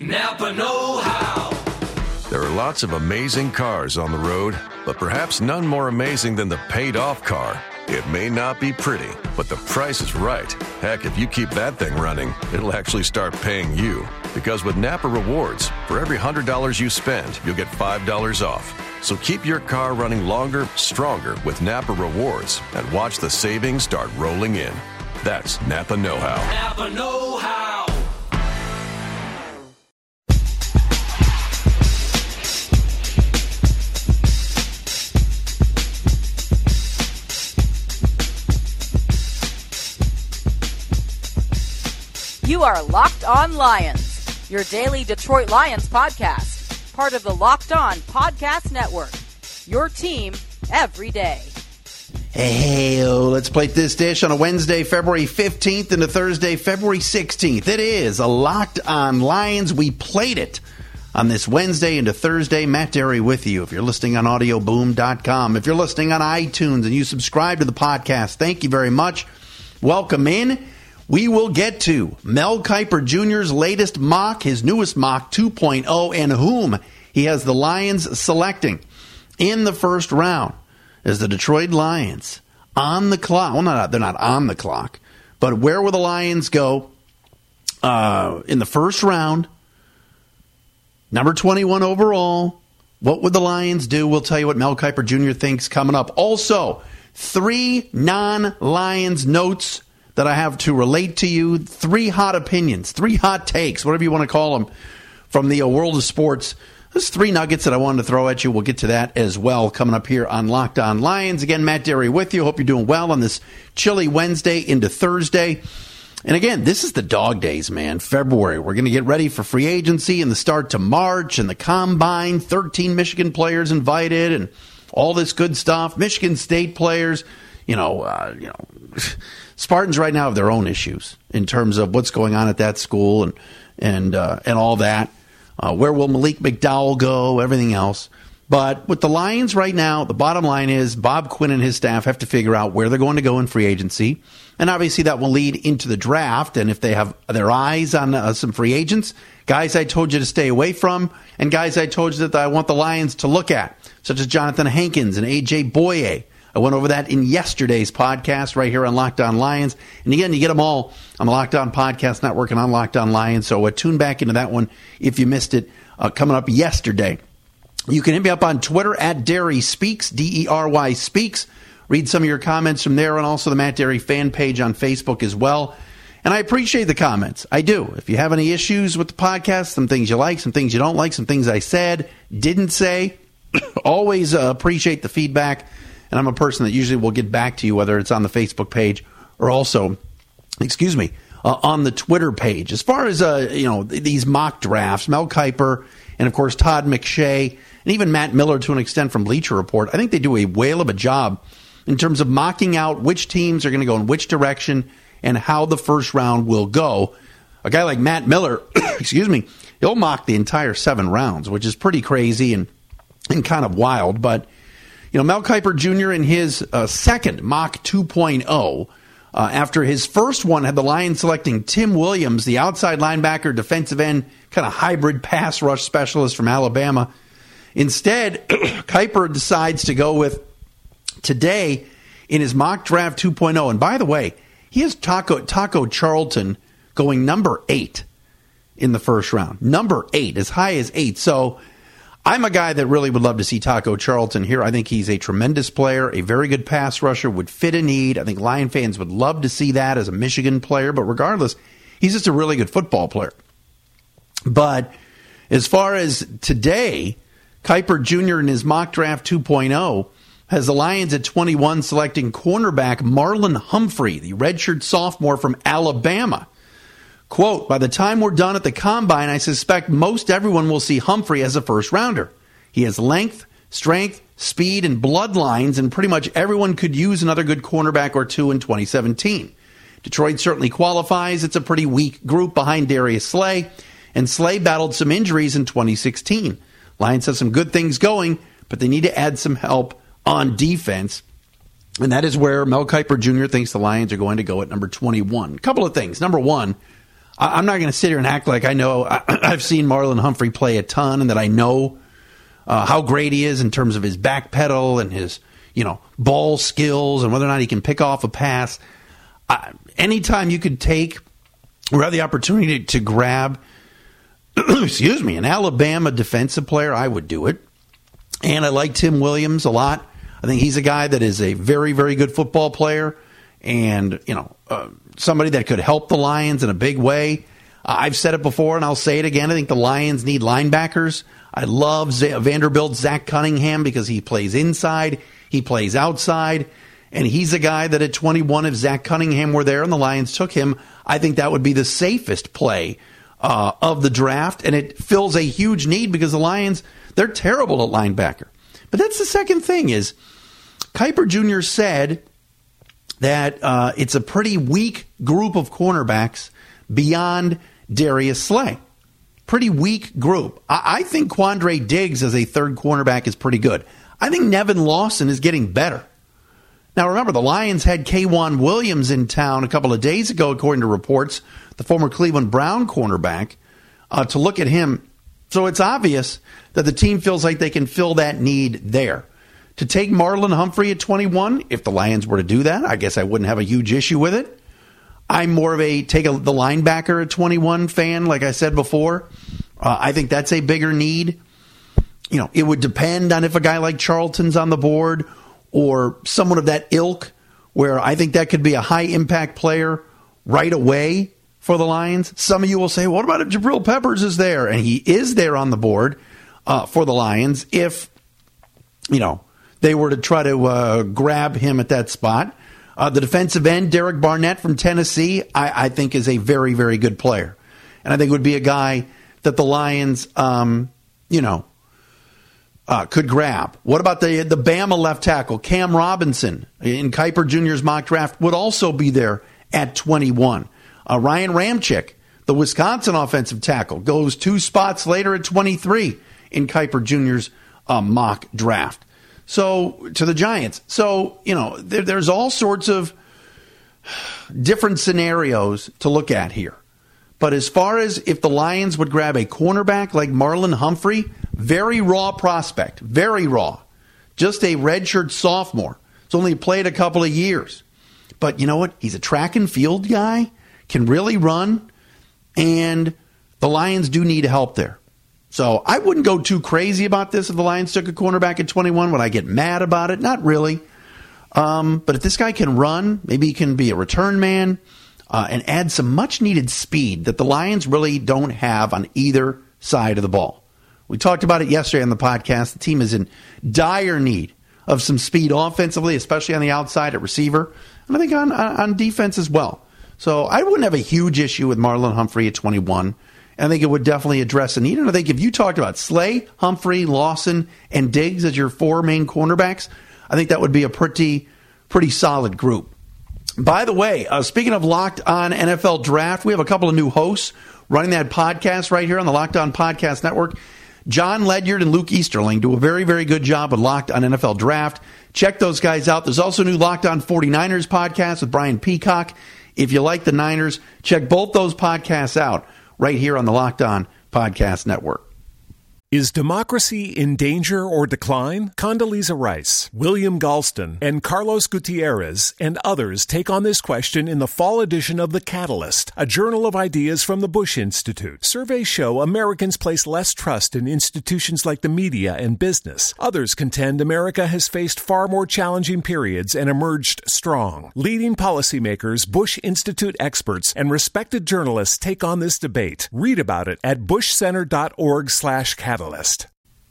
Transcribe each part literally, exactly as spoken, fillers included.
Napa know-how. There are lots of amazing cars on the road, but perhaps none more amazing than the paid-off car. It may not be pretty, but the price is right. Heck, if you keep that thing running, it'll actually start paying you. Because with Napa Rewards, for every one hundred dollars you spend, you'll get five dollars off. So keep your car running longer, stronger with Napa Rewards and watch the savings start rolling in. That's Napa know-how. Napa know-how. You are Locked On Lions, your daily Detroit Lions podcast, part of the Locked On Podcast Network, your team every day. Hey, let's plate this dish on a Wednesday, February fifteenth into Thursday, February sixteenth. It is a Locked On Lions. We played it on this Wednesday into Thursday. Matt Derry with you. If you're listening on audio boom dot com, if you're listening on iTunes and you subscribe to the podcast, thank you very much. Welcome in. We will get to Mel Kiper Junior's latest mock, his newest mock two point oh, and whom he has the Lions selecting in the first round as the Detroit Lions on the clock. Well, not, they're not on the clock, but where will the Lions go uh, in the first round? Number twenty-one overall. What would the Lions do? We'll tell you what Mel Kiper Junior thinks coming up. Also, three non-Lions notes that I have to relate to you. Three hot opinions, three hot takes, whatever you want to call them, from the world of sports. There's three nuggets that I wanted to throw at you. We'll get to that as well coming up here on Locked On Lions. Again, Matt Derry with you. Hope you're doing well on this chilly Wednesday into Thursday. And again, this is the dog days, man. February. We're going to get ready for free agency and the start to March and the combine. thirteen Michigan players invited and all this good stuff. Michigan State players, you know, uh, you know, Spartans right now have their own issues in terms of what's going on at that school and and uh, and all that. Uh, where will Malik McDowell go? Everything else. But with the Lions right now, the bottom line is Bob Quinn and his staff have to figure out where they're going to go in free agency. And obviously that will lead into the draft. And if they have their eyes on uh, some free agents, guys I told you to stay away from, and guys I told you that I want the Lions to look at, such as Jonathan Hankins and A J Boye. I went over that in yesterday's podcast right here on Locked On Lions. And again, you get them all on the Locked On Podcast Network and on Locked On Lions. So uh, tune back into that one if you missed it uh, coming up yesterday. You can hit me up on Twitter at Derry Speaks, D E R Y Speaks. Read some of your comments from there and also the Matt Derry fan page on Facebook as well. And I appreciate the comments. I do. If you have any issues with the podcast, some things you like, some things you don't like, some things I said, didn't say, always uh, appreciate the feedback. And I'm a person that usually will get back to you, whether it's on the Facebook page or also, excuse me, uh, on the Twitter page. As far as, uh, you know, th- these mock drafts, Mel Kiper and, of course, Todd McShay and even Matt Miller to an extent from Bleacher Report, I think they do a whale of a job in terms of mocking out which teams are going to go in which direction and how the first round will go. A guy like Matt Miller, excuse me, he'll mock the entire seven rounds, which is pretty crazy and, and kind of wild, but you know, Mel Kiper Junior in his uh, second mock two point oh, uh, after his first one had the Lions selecting Tim Williams, the outside linebacker, defensive end, kind of hybrid pass rush specialist from Alabama. Instead, Kiper decides to go with today in his mock draft two point oh. And by the way, he has Taco, Taco Charlton going number eight in the first round. Number eight, as high as eight. So I'm a guy that really would love to see Taco Charlton here. I think he's a tremendous player, a very good pass rusher, would fit a need. I think Lion fans would love to see that as a Michigan player. But regardless, he's just a really good football player. But as far as today, Kiper Junior in his mock draft two point oh has the Lions at twenty-one selecting cornerback Marlon Humphrey, the redshirt sophomore from Alabama. Quote, by the time we're done at the combine, I suspect most everyone will see Humphrey as a first-rounder. He has length, strength, speed, and bloodlines, and pretty much everyone could use another good cornerback or two in twenty seventeen. Detroit certainly qualifies. It's a pretty weak group behind Darius Slay, and Slay battled some injuries in twenty sixteen. Lions have some good things going, but they need to add some help on defense. And that is where Mel Kiper Junior thinks the Lions are going to go at number twenty-one. A couple of things. Number one, I'm not going to sit here and act like I know. I, I've seen Marlon Humphrey play a ton and that I know uh, how great he is in terms of his back pedal and his, you know, ball skills and whether or not he can pick off a pass. Uh, anytime you could take or have the opportunity to, to grab, excuse me, an Alabama defensive player, I would do it. And I like Tim Williams a lot. I think he's a guy that is a very, very good football player and, you know, uh, somebody that could help the Lions in a big way. Uh, I've said it before and I'll say it again. I think the Lions need linebackers. I love Z- Vanderbilt's Zach Cunningham because he plays inside, he plays outside, and he's a guy that at twenty-one, if Zach Cunningham were there and the Lions took him, I think that would be the safest play uh, of the draft, and it fills a huge need because the Lions, they're terrible at linebacker. But that's the second thing is Kiper Junior said that uh, it's a pretty weak group of cornerbacks beyond Darius Slay. Pretty weak group. I, I think Quandre Diggs as a third cornerback is pretty good. I think Nevin Lawson is getting better. Now, remember, the Lions had K'Wan Williams in town a couple of days ago, according to reports, the former Cleveland Brown cornerback, uh, to look at him. So it's obvious that the team feels like they can fill that need there. To take Marlon Humphrey at twenty-one, if the Lions were to do that, I guess I wouldn't have a huge issue with it. I'm more of a take a, the linebacker at twenty-one fan, like I said before. Uh, I think that's a bigger need. You know, it would depend on if a guy like Charlton's on the board or someone of that ilk, where I think that could be a high-impact player right away for the Lions. Some of you will say, what about if Jabril Peppers is there? And he is there on the board uh, for the Lions if, you know, they were to try to uh, grab him at that spot. Uh, the defensive end, Derek Barnett from Tennessee, I, I think is a very, very good player. And I think would be a guy that the Lions, um, you know, uh, could grab. What about the the Bama left tackle, Cam Robinson, in Kiper Junior's mock draft, would also be there at twenty-one. Uh, Ryan Ramczyk, the Wisconsin offensive tackle, goes two spots later at twenty-three in Kiper Junior's uh, mock draft. So, to the Giants. So, you know, there, there's all sorts of different scenarios to look at here. But as far as if the Lions would grab a cornerback like Marlon Humphrey, very raw prospect, very raw. Just a redshirt sophomore. He's only played a couple of years. But you know what? He's a track and field guy, can really run, and the Lions do need help there. So I wouldn't go too crazy about this if the Lions took a cornerback at twenty-one. Would I get mad about it? Not really. Um, but if this guy can run, maybe he can be a return man uh, and add some much-needed speed that the Lions really don't have on either side of the ball. We talked about it yesterday on the podcast. The team is in dire need of some speed offensively, especially on the outside at receiver, and I think on, on defense as well. So I wouldn't have a huge issue with Marlon Humphrey at twenty-one. I think it would definitely address a need. And I think if you talked about Slay, Humphrey, Lawson, and Diggs as your four main cornerbacks, I think that would be a pretty, pretty solid group. By the way, uh, speaking of Locked On N F L Draft, we have a couple of new hosts running that podcast right here on the Locked On Podcast Network. John Ledyard and Luke Easterling do a very, very good job with Locked On N F L Draft. Check those guys out. There's also a new Locked On forty-niners podcast with Brian Peacock. If you like the Niners, check both those podcasts out right here on the Locked On Podcast Network. Is democracy in danger or decline? Condoleezza Rice, William Galston, and Carlos Gutierrez and others take on this question in the fall edition of The Catalyst, a journal of ideas from the Bush Institute. Surveys show Americans place less trust in institutions like the media and business. Others contend America has faced far more challenging periods and emerged strong. Leading policymakers, Bush Institute experts, and respected journalists take on this debate. Read about it at bushcenter.org slash catalyst. List.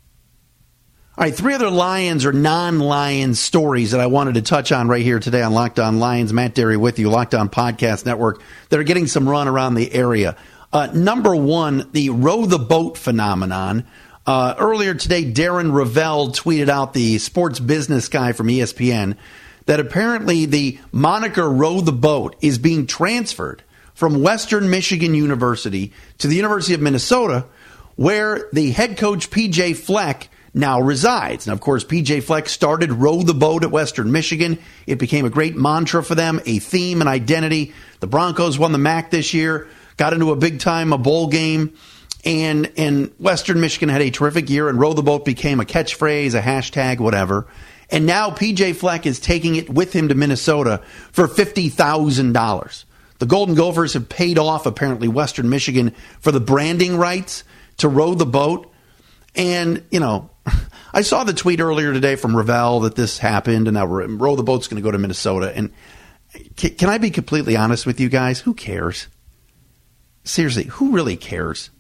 All right, three other Lions or non-Lions stories that I wanted to touch on right here today on Locked On Lions. Matt Derry with you, Locked On Podcast Network, that are getting some run around the area. Uh, number one, the row the boat phenomenon. Uh, earlier today, Darren Rovell tweeted out, the sports business guy from E S P N, that apparently the moniker row the boat is being transferred from Western Michigan University to the University of Minnesota, where the head coach P J Fleck now resides. And, of course, P J Fleck started Row the Boat at Western Michigan. It became a great mantra for them, a theme, an identity. The Broncos won the M A C this year. got into a big-time a bowl game, and, and Western Michigan had a terrific year, and Row the Boat became a catchphrase, a hashtag, whatever. And now P J Fleck is taking it with him to Minnesota for fifty thousand dollars. The Golden Gophers have paid off, apparently, Western Michigan for the branding rights to Row the Boat. And, you know, I saw the tweet earlier today from Ravel that this happened, and now Row the Boat's going to go to Minnesota. And can, can I be completely honest with you guys? Who cares? Seriously, who really cares?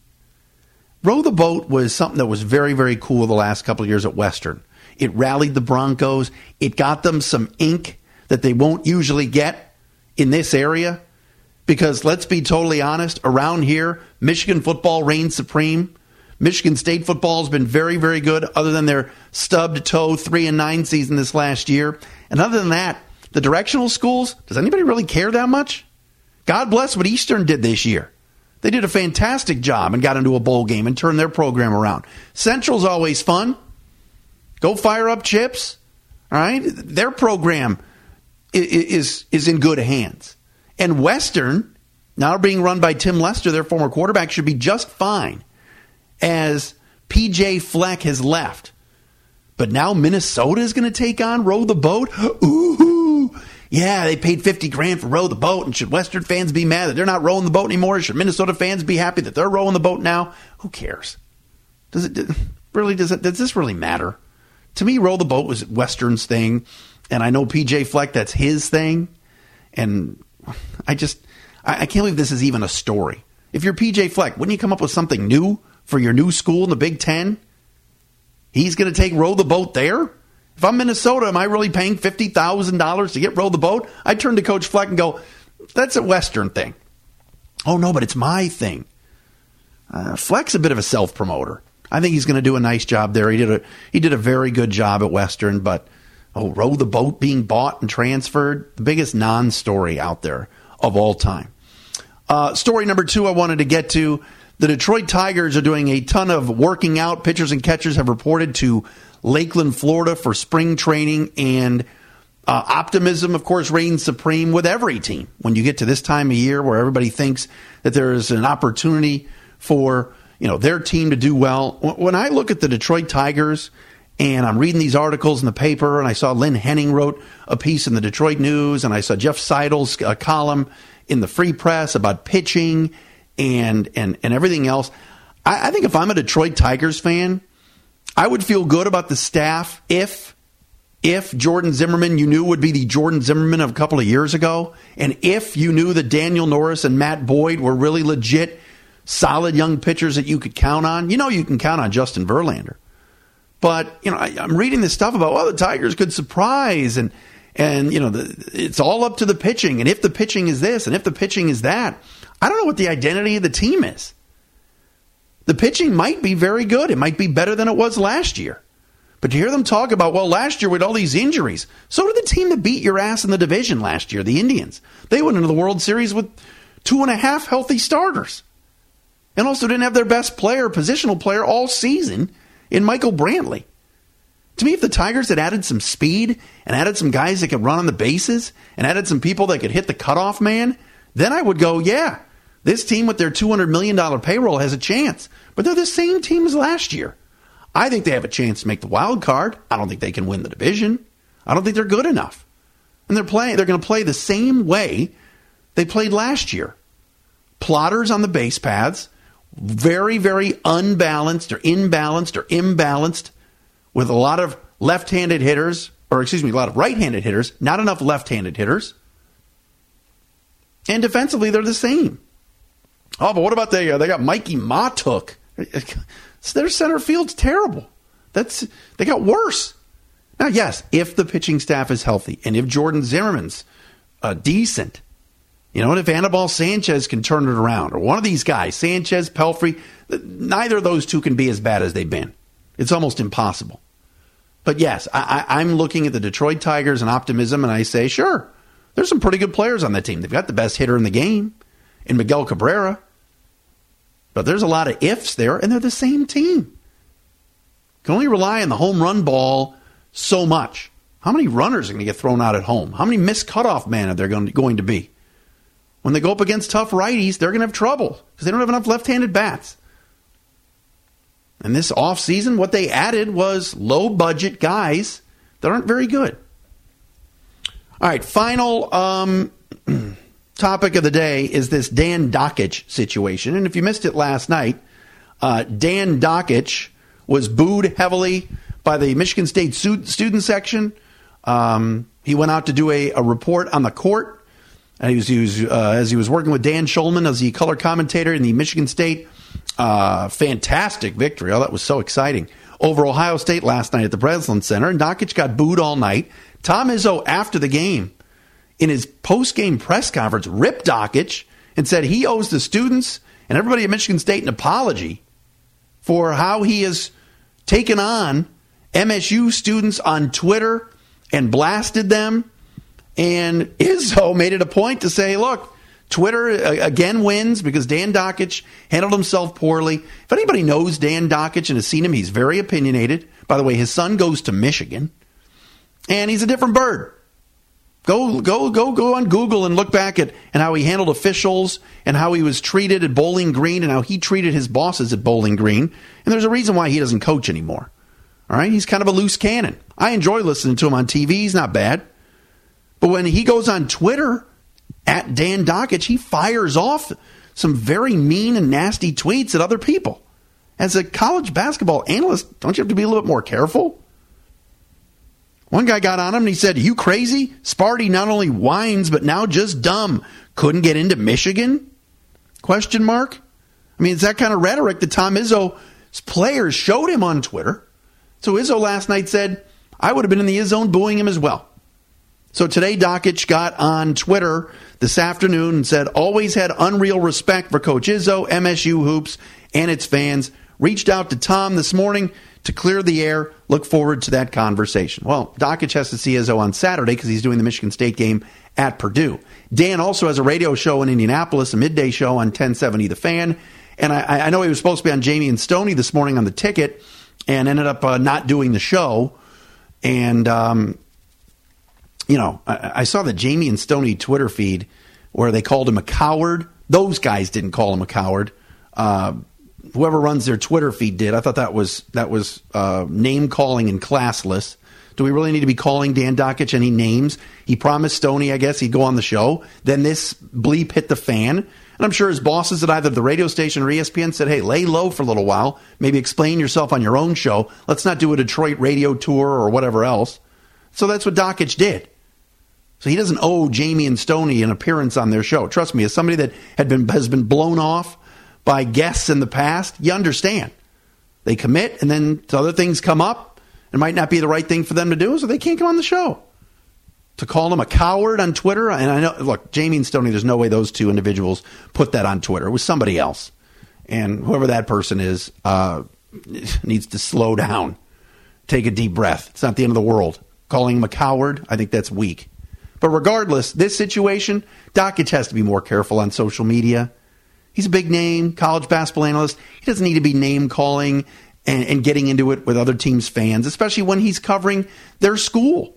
Row the Boat was something that was very, very cool the last couple of years at Western. It rallied the Broncos. It got them some ink that they won't usually get in this area. Because let's be totally honest, around here, Michigan football reigns supreme. Michigan State football has been very, very good, other than their stubbed toe three and nine season this last year. And other than that, the directional schools, does anybody really care that much? God bless what Eastern did this year. They did a fantastic job and got into a bowl game and turned their program around. Central's always fun. Go fire up Chips. All right? Their program is, is in good hands. And Western, now being run by Tim Lester, their former quarterback, should be just fine as P J Fleck has left. But now Minnesota is going to take on Row the Boat? Ooh, yeah, they paid fifty grand for Row the Boat, and should Western fans be mad that they're not rowing the boat anymore? Should Minnesota fans be happy that they're rowing the boat now? Who cares? Does it really, does it, does this really matter? To me, Row the Boat was Western's thing, and I know P J Fleck, that's his thing, and I just, I, I can't believe this is even a story. If you're P J Fleck, wouldn't you come up with something new for your new school in the Big Ten? He's going to take Row the Boat there? If I'm Minnesota, am I really paying fifty thousand dollars to get Row the Boat? I'd turn to Coach Fleck and go, that's a Western thing. Oh, no, but it's my thing. Uh, Fleck's a bit of a self-promoter. I think he's going to do a nice job there. He did a he did a very good job at Western, but oh, Row the Boat being bought and transferred, the biggest non-story out there of all time. Uh, story number two I wanted to get to, the Detroit Tigers are doing a ton of working out. Pitchers and catchers have reported to Lakeland, Florida for spring training, and uh, optimism, of course, reigns supreme with every team. When you get to this time of year where everybody thinks that there is an opportunity for, you know, their team to do well. When I look at the Detroit Tigers and I'm reading these articles in the paper, and I saw Lynn Henning wrote a piece in the Detroit News, and I saw Jeff Seidel's uh, column in the Free Press about pitching and and, and everything else. I, I think if I'm a Detroit Tigers fan, I would feel good about the staff if if Jordan Zimmerman you knew would be the Jordan Zimmerman of a couple of years ago, and if you knew that Daniel Norris and Matt Boyd were really legit, solid young pitchers that you could count on. You know you can count on Justin Verlander. But, you know, I, I'm reading this stuff about, well, the Tigers could surprise, and, and you know, the, it's all up to the pitching, and if the pitching is this, and if the pitching is that. I don't know what the identity of the team is. The pitching might be very good. It might be better than it was last year. But to hear them talk about, well, last year with all these injuries, so did the team that beat your ass in the division last year, the Indians. They went into the World Series with two and a half healthy starters. And also didn't have their best player, positional player, all season in Michael Brantley. To me, if the Tigers had added some speed and added some guys that could run on the bases and added some people that could hit the cutoff man, then I would go, yeah, this team with their two hundred million dollars payroll has a chance. But they're the same team as last year. I think they have a chance to make the wild card. I don't think they can win the division. I don't think they're good enough. And they're playing. They're going to play the same way they played last year. Plotters on the base paths. Very, very unbalanced or imbalanced or imbalanced with a lot of left-handed hitters, or excuse me, a lot of right-handed hitters, not enough left-handed hitters. And defensively, they're the same. Oh, but what about they? Uh, they got Mikey Matuk. Their center field's terrible. That's they got worse. Now, yes, if the pitching staff is healthy and if Jordan Zimmerman's uh, decent, you know, and if Anibal Sanchez can turn it around, or one of these guys, Sanchez, Pelfrey, neither of those two can be as bad as they've been. It's almost impossible. But yes, I, I, I'm looking at the Detroit Tigers and optimism, and I say, sure, there's some pretty good players on that team. They've got the best hitter in the game in Miguel Cabrera. But there's a lot of ifs there, and they're the same team. Can only rely on the home run ball so much. How many runners are going to get thrown out at home? How many missed cutoff men are there going to, going to be? When they go up against tough righties, they're going to have trouble because they don't have enough left-handed bats. And this offseason, what they added was low-budget guys that aren't very good. All right, final um, topic of the day is this Dan Dakich situation. And if you missed it last night, uh, Dan Dakich was booed heavily by the Michigan State student section. Um, he went out to do a, a report on the court. And he was, he was uh, as he was working with Dan Schulman as the color commentator in the Michigan State uh, fantastic victory. Oh, that was so exciting. Over Ohio State last night at the Breslin Center. And Dakich got booed all night. Tom Izzo, after the game, in his post-game press conference, ripped Dakich and said he owes the students and everybody at Michigan State an apology for how he has taken on M S U students on Twitter and blasted them. And Izzo made it a point to say, look, Twitter again wins because Dan Dakich handled himself poorly. If anybody knows Dan Dakich and has seen him, he's very opinionated. By the way, his son goes to Michigan, and he's a different bird. Go go go go on Google and look back at and how he handled officials and how he was treated at Bowling Green and how he treated his bosses at Bowling Green. And there's a reason why he doesn't coach anymore. All right, he's kind of a loose cannon. I enjoy listening to him on T V. He's not bad. But when he goes on Twitter, at Dan Dakich, he fires off some very mean and nasty tweets at other people. As a college basketball analyst, don't you have to be a little bit more careful? One guy got on him and he said, you crazy? Sparty not only whines, but now just dumb. Couldn't get into Michigan? Question mark. I mean, it's that kind of rhetoric that Tom Izzo's players showed him on Twitter. So Izzo last night said, I would have been in the Izzone booing him as well. So today, Dakich got on Twitter this afternoon and said, always had unreal respect for Coach Izzo, M S U Hoops, and its fans. Reached out to Tom this morning to clear the air. Look forward to that conversation. Well, Dakich has to see Izzo on Saturday because he's doing the Michigan State game at Purdue. Dan also has a radio show in Indianapolis, a midday show on ten seventy The Fan. And I, I know he was supposed to be on Jamie and Stoney this morning on the ticket and ended up uh, not doing the show. And, um, you know, I, I saw the Jamie and Stoney Twitter feed where they called him a coward. Those guys didn't call him a coward. Uh, whoever runs their Twitter feed did. I thought that was that was uh, name calling and classless. Do we really need to be calling Dan Dakich any names? He promised Stoney, I guess, he'd go on the show. Then this bleep hit the fan. And I'm sure his bosses at either the radio station or E S P N said, hey, lay low for a little while. Maybe explain yourself on your own show. Let's not do a Detroit radio tour or whatever else. So that's what Dakich did. So he doesn't owe Jamie and Stoney an appearance on their show. Trust me, as somebody that had been has been blown off by guests in the past, you understand. They commit, and then other things come up. It might not be the right thing for them to do, so they can't come on the show. To call him a coward on Twitter, and I know, look, Jamie and Stoney, there's no way those two individuals put that on Twitter. It was somebody else. And whoever that person is uh, needs to slow down. Take a deep breath. It's not the end of the world. Calling him a coward, I think that's weak. But regardless, this situation, Dakich has to be more careful on social media. He's a big name, college basketball analyst. He doesn't need to be name-calling and, and getting into it with other teams' fans, especially when he's covering their school.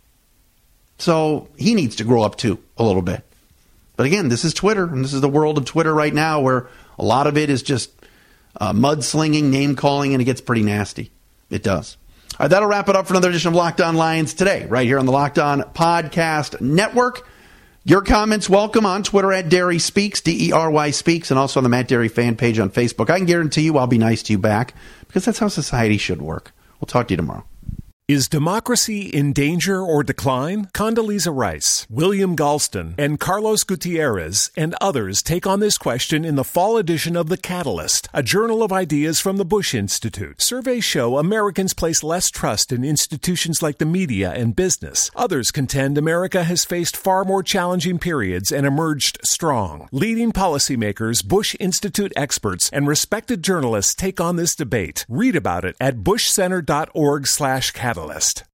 So he needs to grow up, too, a little bit. But again, this is Twitter, and this is the world of Twitter right now where a lot of it is just uh, mudslinging, name-calling, and it gets pretty nasty. It does. All right, that'll wrap it up for another edition of Locked On Lions today, right here on the Locked On Podcast Network. Your comments welcome on Twitter at Derry Speaks, D E R Y Speaks, and also on the Matt Derry fan page on Facebook. I can guarantee you I'll be nice to you back because that's how society should work. We'll talk to you tomorrow. Is democracy in danger or decline? Condoleezza Rice, William Galston, and Carlos Gutierrez and others take on this question in the fall edition of The Catalyst, a journal of ideas from the Bush Institute. Surveys show Americans place less trust in institutions like the media and business. Others contend America has faced far more challenging periods and emerged strong. Leading policymakers, Bush Institute experts, and respected journalists take on this debate. Read about it at bushcenter.org slash catalyst.